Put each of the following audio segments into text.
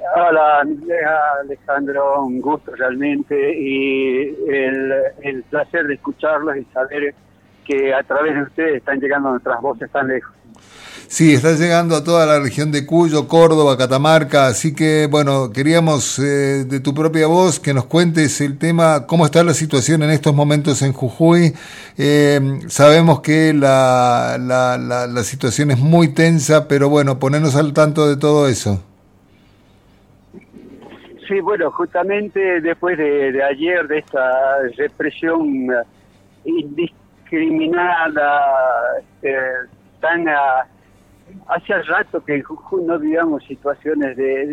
Hola, Alejandro, un gusto realmente y el placer de escucharlos y saber que a través de ustedes están llegando nuestras voces tan lejos. Sí, está llegando a toda la región de Cuyo, Córdoba, Catamarca, así que bueno, queríamos de tu propia voz que nos cuentes el tema, cómo está la situación en estos momentos en Jujuy. Sabemos que la situación es muy tensa, pero bueno, ponernos al tanto de todo eso. Sí, bueno, justamente después de ayer, de esta represión indiscriminada, tan... hace rato que en Jujuy no vivíamos situaciones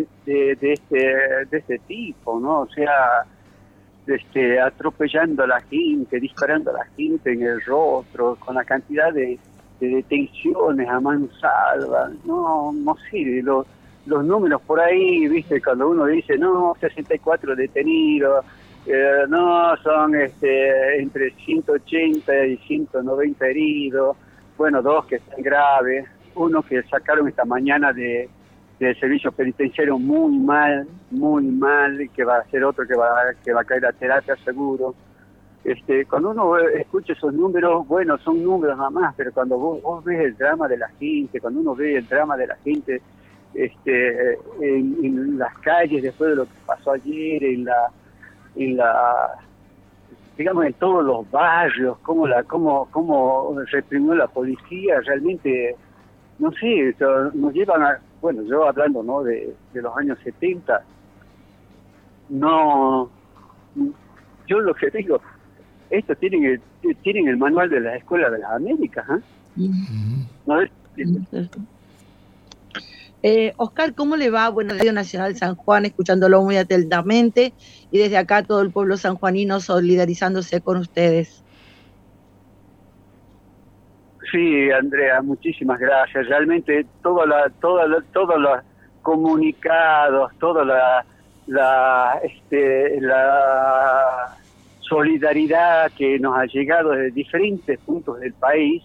de este tipo, ¿no? O sea, atropellando a la gente, disparando a la gente en el rostro, con la cantidad de detenciones a mansalva, no sé, los números por ahí, viste, cuando uno dice, no, 64 detenidos, no, son entre 180 y 190 heridos, bueno, 2 que están graves, uno que sacaron esta mañana del servicio penitenciario muy mal, que va a ser otro que va a caer a terapia seguro. Cuando uno escucha esos números, bueno, son números nada más, pero cuando vos ves el drama de la gente, cuando uno ve el drama de la gente en las calles después de lo que pasó ayer, en la digamos, en todos los barrios, cómo reprimió la policía, realmente, no sé, nos llevan a, bueno, yo hablando, ¿no?, de los años 70, no, yo lo que digo, estos tienen el manual de la Escuela de las Américas, ¿eh? ¿No es? Oscar, ¿cómo le va? Bueno, Radio Nacional San Juan, escuchándolo muy atentamente, y desde acá todo el pueblo sanjuanino solidarizándose con ustedes. Sí, Andrea, muchísimas gracias. Realmente todos los comunicados, toda la solidaridad que nos ha llegado de diferentes puntos del país,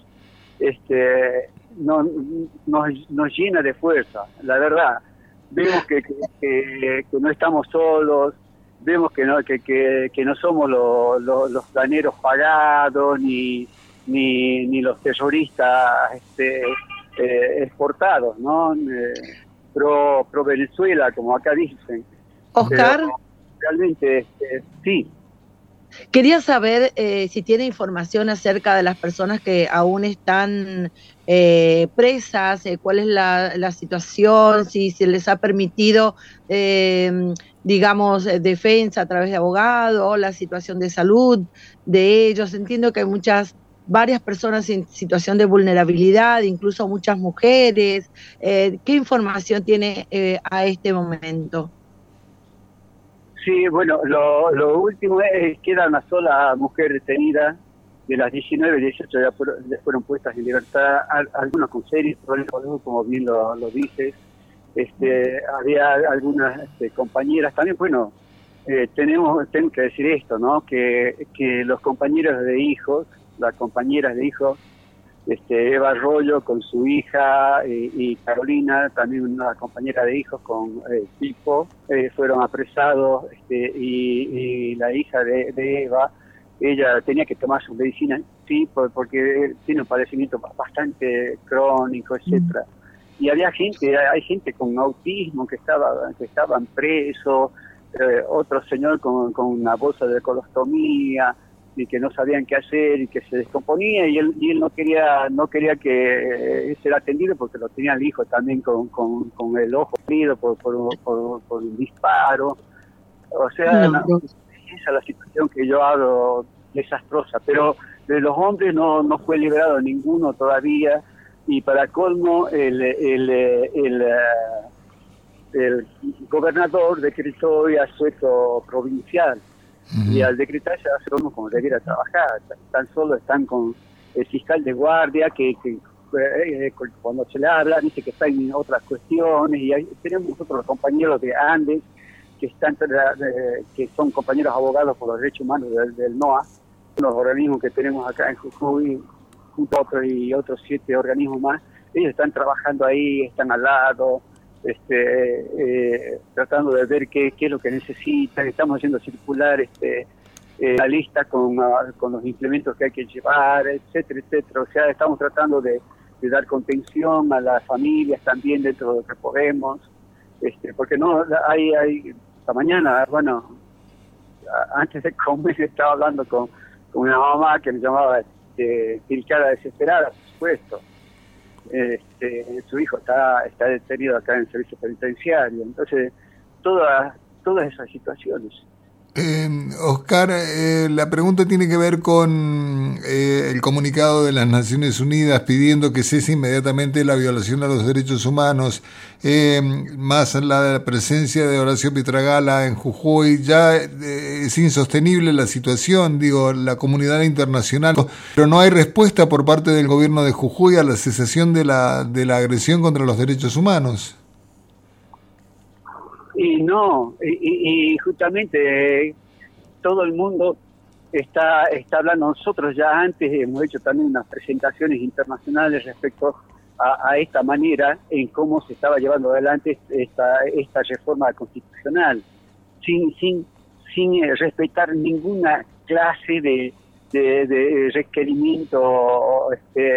nos llena de fuerza, la verdad. Vemos que no estamos solos, vemos que no somos los planeros pagados ni los terroristas exportados, ¿no? Pro Venezuela, como acá dicen. Oscar, pero realmente sí. Quería saber si tiene información acerca de las personas que aún están presas, cuál es la situación, si se les ha permitido, digamos, defensa a través de abogados, la situación de salud de ellos. Entiendo que hay varias personas en situación de vulnerabilidad, incluso muchas mujeres. ¿Qué información tiene a este momento? Sí, bueno, lo último es que queda una sola mujer detenida, de las 19, 18 ya fueron puestas en libertad, algunas con serios problemas, como bien lo dices. Había algunas compañeras también, bueno, tengo que decir esto, ¿no? Que los compañeros de hijos, las compañeras de hijos, Eva Arroyo con su hija y Carolina, también una compañera de hijos con Pipo, fueron apresados, y la hija de Eva, ella tenía que tomar su medicina, sí, porque tiene un padecimiento bastante crónico, etcétera. Y hay gente con autismo que estaban presos, otro señor con una bolsa de colostomía, y que no sabían qué hacer y que se descomponía, y él no quería que ser atendido porque lo tenía el hijo también con el ojo herido por un disparo. O sea, esa es la situación que yo hablo, desastrosa. Pero de los hombres no fue liberado ninguno todavía, y para colmo el gobernador decretó asueto provincial. Y al decretar ya hacemos como debiera trabajar. Tan solo están con el fiscal de guardia que cuando se le habla dice que está en otras cuestiones, y ahí tenemos nosotros los compañeros de Andes que son compañeros abogados por los derechos humanos del NOA, unos organismos que tenemos acá en Jujuy, junto a otros 7 organismos más. Ellos están trabajando ahí, están al lado, tratando de ver qué es lo que necesitan. Estamos haciendo circular la lista con los implementos que hay que llevar, etcétera, etcétera. O sea, estamos tratando de dar contención a las familias también dentro de lo que podemos, porque no hay esta mañana, bueno, antes de comer estaba hablando con una mamá que me llamaba cara desesperada, por supuesto. Su hijo está detenido acá en el servicio penitenciario. Entonces, todas esas situaciones. Oscar, la pregunta tiene que ver con el comunicado de las Naciones Unidas pidiendo que cese inmediatamente la violación a los derechos humanos, más la presencia de Horacio Pietragala en Jujuy. Ya es insostenible la situación, digo, la comunidad internacional, pero no hay respuesta por parte del gobierno de Jujuy a la cesación de la agresión contra los derechos humanos. Y no, y justamente todo el mundo está hablando. Nosotros ya antes hemos hecho también unas presentaciones internacionales respecto a esta manera en cómo se estaba llevando adelante esta reforma constitucional, sin respetar ninguna clase de requerimiento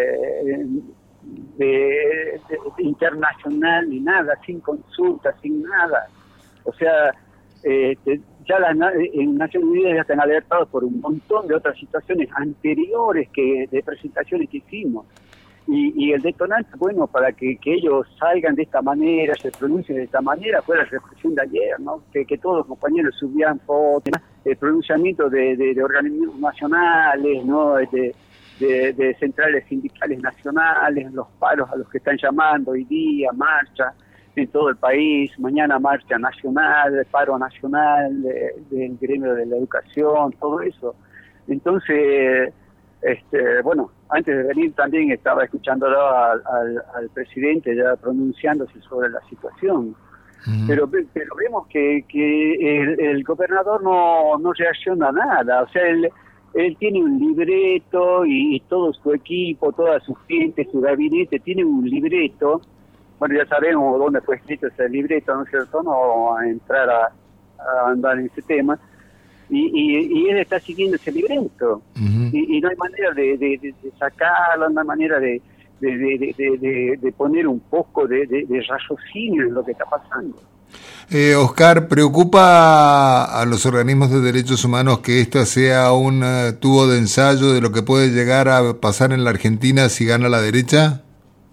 internacional ni nada, sin consulta, sin nada. O sea, ya en Naciones Unidas ya están alertados por un montón de otras situaciones anteriores de presentaciones que hicimos. Y el detonante, bueno, para que ellos salgan de esta manera, se pronuncien de esta manera, fue la represión de ayer, ¿no? Que todos los compañeros subían fotos, el pronunciamiento de organismos nacionales, ¿no? De centrales sindicales nacionales, los paros a los que están llamando hoy día, marcha en todo el país, mañana marcha nacional, paro nacional del gremio de la educación, todo eso. Entonces, bueno, antes de venir también estaba escuchándolo al presidente ya pronunciándose sobre la situación. Pero vemos que el gobernador no reacciona a nada. O sea, él tiene un libreto y todo su equipo, toda su gente, su gabinete, tiene un libreto. Bueno, ya sabemos dónde fue escrito ese libreto, ¿no es cierto? No vamos a entrar a andar en ese tema. Y él está siguiendo ese libreto. Y no hay manera de sacarlo, no hay manera de poner un poco de raciocinio en lo que está pasando. Oscar, ¿preocupa a los organismos de derechos humanos que esta sea un tubo de ensayo de lo que puede llegar a pasar en la Argentina si gana la derecha?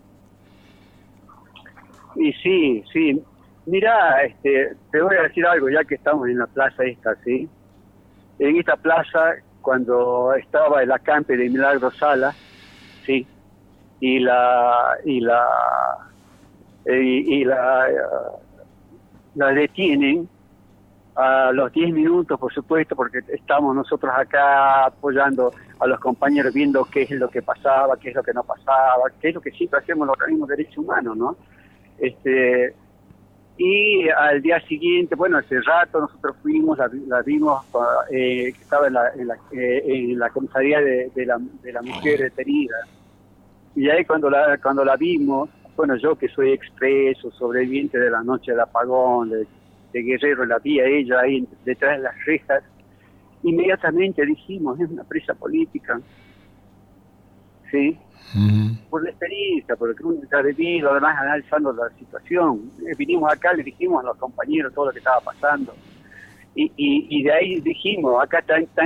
Y sí. Mira, te voy a decir algo, ya que estamos en la plaza esta, ¿sí? En esta plaza, cuando estaba el acampe de Milagro Sala, ¿sí? Y la detienen a los 10 minutos, por supuesto, porque estamos nosotros acá apoyando a los compañeros, viendo qué es lo que pasaba, qué es lo que no pasaba, qué es lo que siempre hacemos los organismos de derechos humanos, ¿no? Y al día siguiente, bueno, hace rato nosotros fuimos, la vimos, que estaba en la comisaría de la mujer detenida. Y ahí cuando la vimos, bueno, yo que soy expreso, sobreviviente de la noche del apagón, de Guerrero, la vi a ella ahí detrás de las rejas, inmediatamente dijimos, es una presa política, ¿sí? Por la experiencia, por lo que uno está vivido, además analizando la situación. Vinimos acá, le dijimos a los compañeros todo lo que estaba pasando. Y de ahí dijimos, acá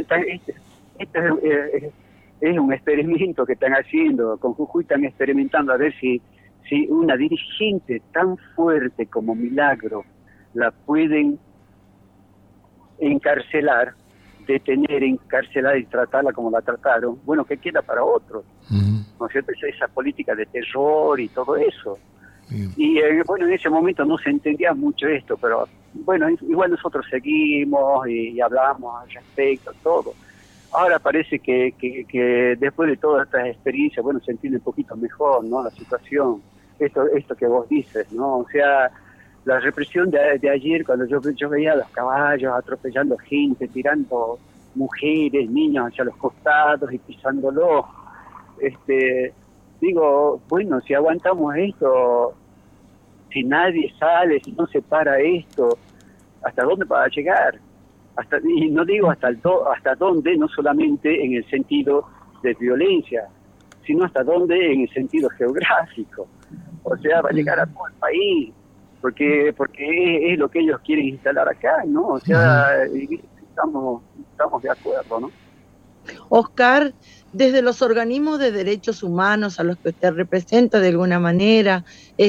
es un experimento que están haciendo, con Jujuy están experimentando a ver si una dirigente tan fuerte como Milagro la pueden encarcelar, detener, encarcelar y tratarla como la trataron. Bueno, ¿qué queda para otros? ¿No es cierto? Esa política de terror y todo eso. Y bueno, en ese momento no se entendía mucho esto, pero bueno, igual nosotros seguimos y hablamos al respecto, todo. Ahora parece que después de todas estas experiencias, bueno, se entiende un poquito mejor, ¿no? La situación, esto que vos dices, ¿no? O sea, la represión de ayer, cuando yo veía a los caballos atropellando gente, tirando mujeres, niños hacia los costados y pisándolos, digo, bueno, si aguantamos esto, si nadie sale, si no se para esto, ¿hasta dónde va a llegar? Y no digo hasta dónde, no solamente en el sentido de violencia, sino hasta dónde en el sentido geográfico. O sea, va a llegar a todo el país, porque es lo que ellos quieren instalar acá, ¿no? O sea, estamos de acuerdo, ¿no? Oscar, desde los organismos de derechos humanos a los que usted representa de alguna manera,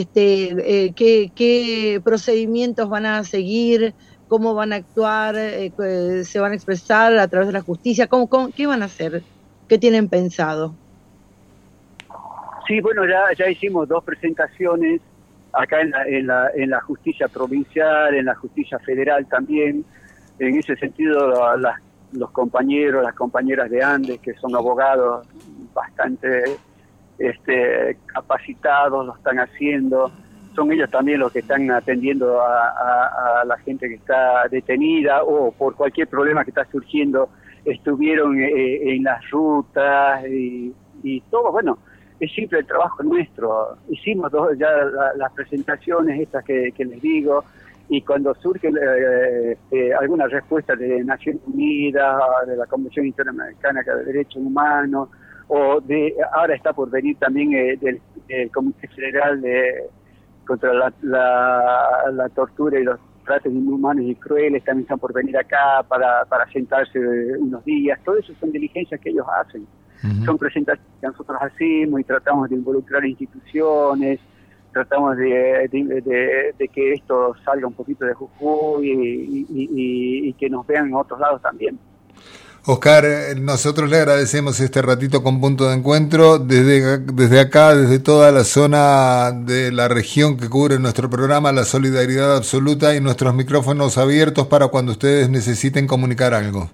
¿qué procedimientos van a seguir? ¿Cómo van a actuar? ¿Se van a expresar a través de la justicia? ¿Qué van a hacer? ¿Qué tienen pensado? Sí, bueno, ya hicimos 2 presentaciones acá en la justicia provincial, en la justicia federal también. En ese sentido, los compañeros, las compañeras de Andes, que son abogados bastante capacitados, lo están haciendo. Son ellos también los que están atendiendo a la gente que está detenida o por cualquier problema que está surgiendo. Estuvieron en las rutas y todo. Bueno, es siempre el trabajo nuestro. Hicimos ya las presentaciones estas que les digo, y cuando surge alguna respuesta de Naciones Unidas, de la Convención Interamericana de Derechos Humanos, ahora está por venir también del Comité Federal contra la tortura y los tratos inhumanos y crueles, también están por venir acá para sentarse unos días. Todo eso son diligencias que ellos hacen. Son presentaciones que nosotros hacemos y tratamos de involucrar instituciones, tratamos de que esto salga un poquito de Jujuy y que nos vean en otros lados también. Oscar, nosotros le agradecemos este ratito con Punto de Encuentro desde acá, desde toda la zona de la región que cubre nuestro programa, la solidaridad absoluta y nuestros micrófonos abiertos para cuando ustedes necesiten comunicar algo.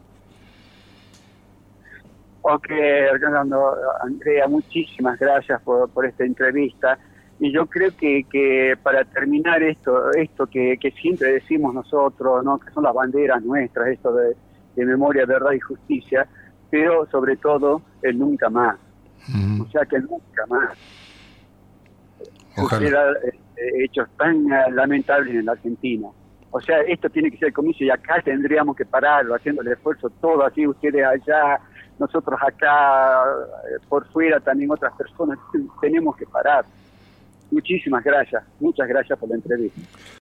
Ok, Andrea, muchísimas gracias por esta entrevista. Y yo creo que para terminar esto que siempre decimos nosotros, ¿no? Que son las banderas nuestras, esto de memoria, verdad y justicia, pero sobre todo el nunca más. O sea, que el nunca más. Ojalá. Hechos tan lamentables en la Argentina. O sea, esto tiene que ser el comienzo y acá tendríamos que pararlo, haciendo el esfuerzo todo, así ustedes allá, nosotros acá, por fuera también otras personas, tenemos que parar. Muchísimas gracias, muchas gracias por la entrevista.